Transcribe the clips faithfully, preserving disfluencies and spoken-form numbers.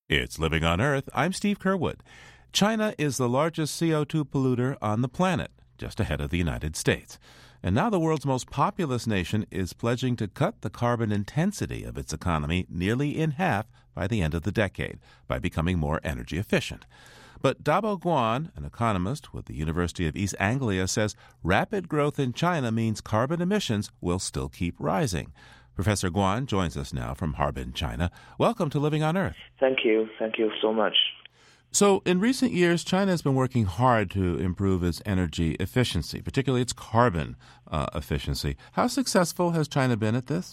It's Living on Earth. I'm Steve Curwood. China is the largest C O two polluter on the planet, just ahead of the United States. And now the world's most populous nation is pledging to cut the carbon intensity of its economy nearly in half by the end of the decade by becoming more energy efficient. But Dabo Guan, an economist with the University of East Anglia, says rapid growth in China means carbon emissions will still keep rising. Professor Guan joins us now from Harbin, China. Welcome to Living on Earth. Thank you. Thank you so much. So in recent years, China has been working hard to improve its energy efficiency, particularly its carbon uh, efficiency. How successful has China been at this?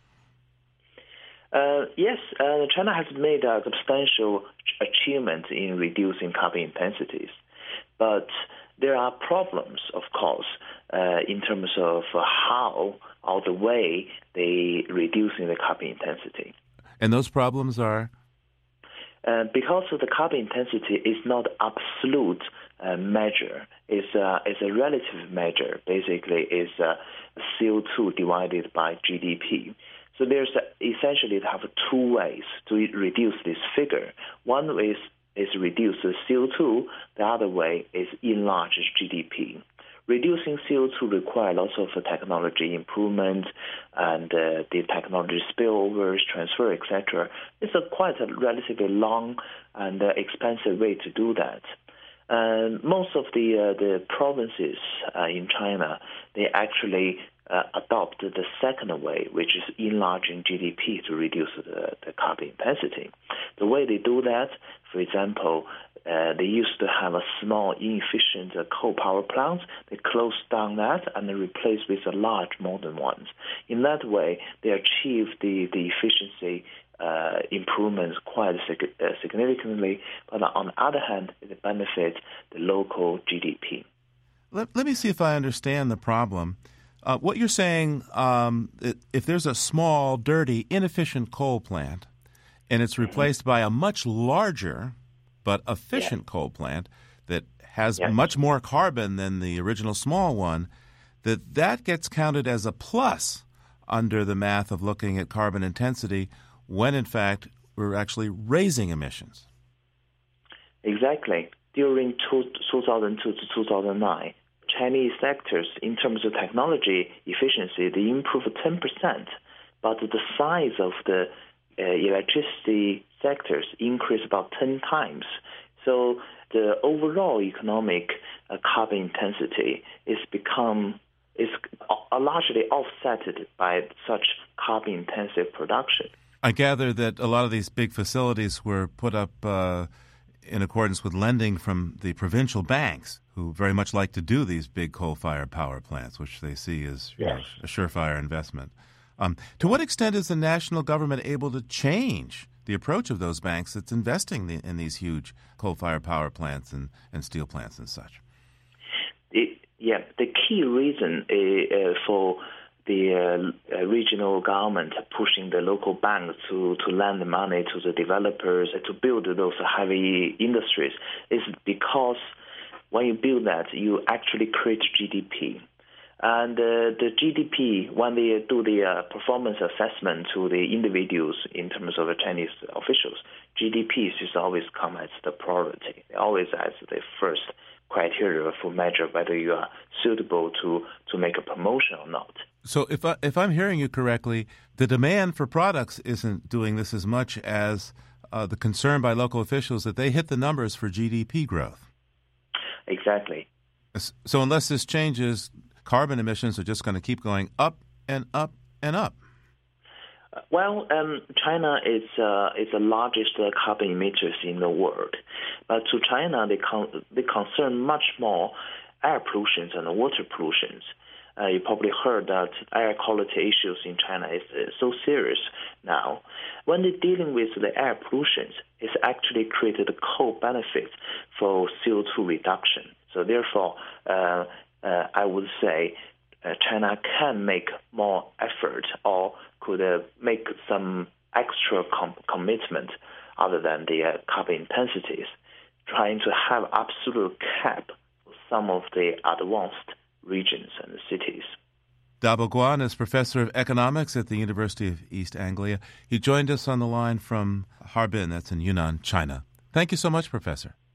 Uh, yes, uh, China has made a substantial achievement in reducing carbon intensities. But there are problems, of course, uh, in terms of how or the way they reducing the carbon intensity. And those problems are? Uh, because of the carbon intensity is not absolute uh, measure. It's, uh, it's a relative measure. Basically, it's uh, C O two divided by G D P. So there's uh, essentially they have two ways to reduce this figure. One is is reduce the C O two. The other way is enlarge G D P. Reducing C O two requires lots of technology improvement and uh, the technology spillovers, transfer, et cetera. It's a quite a relatively long and uh, expensive way to do that. Uh, most of the uh, the provinces uh, in China, they actually uh, adopt the second way, which is enlarging G D P to reduce the, the carbon intensity. The way they do that, for example, Uh, they used to have a small, inefficient uh, coal power plant. They closed down that and they replaced with a large, modern ones. In that way, they achieved the, the efficiency uh, improvements quite sig- uh, significantly. But on the other hand, it benefits the local G D P. Let, let me see if I understand the problem. Uh, what you're saying, um, if there's a small, dirty, inefficient coal plant and it's replaced mm-hmm. by a much larger but efficient yeah. coal plant that has yeah. much more carbon than the original small one, that that gets counted as a plus under the math of looking at carbon intensity when, in fact, we're actually raising emissions. Exactly. During two thousand two to two thousand nine, Chinese sectors, in terms of technology efficiency, they improved ten percent, but the size of the uh, electricity sectors increased about ten times. So the overall economic uh, carbon intensity is become is largely offset by such carbon intensive production. I gather that a lot of these big facilities were put up uh, in accordance with lending from the provincial banks, who very much like to do these big coal-fired power plants, which they see as you yes. know, a surefire investment. Um, to what extent is the national government able to change the approach of those banks that's investing the, in these huge coal-fired power plants and, and steel plants and such? It, yeah, the key reason uh, for the uh, regional government pushing the local banks to, to lend the money to the developers to build those heavy industries is because when you build that, you actually create G D P. And uh, the G D P, when they do the uh, performance assessment to the individuals in terms of the Chinese officials, G D P is always come as the priority, always as the first criteria for measure whether you are suitable to, to make a promotion or not. So if, I, if I'm hearing you correctly, the demand for products isn't doing this as much as uh, the concern by local officials that they hit the numbers for G D P growth. Exactly. So unless this changes, carbon emissions are just going to keep going up and up and up. Well, um, China is uh, is the largest uh, carbon emitters in the world, but to China they con- they concern much more air pollution and water pollution. Uh, you probably heard that air quality issues in China is uh, so serious now. When they're dealing with the air pollution, it's actually created a co-benefit for C O two reduction. So therefore, uh, uh, I would say uh, China can make more effort or could uh, make some extra com- commitment other than the uh, carbon intensities, trying to have absolute cap for some of the advanced regions and cities. Dabo Guan is professor of economics at the University of East Anglia. He joined us on the line from Harbin, that's in Yunnan, China. Thank you so much, Professor.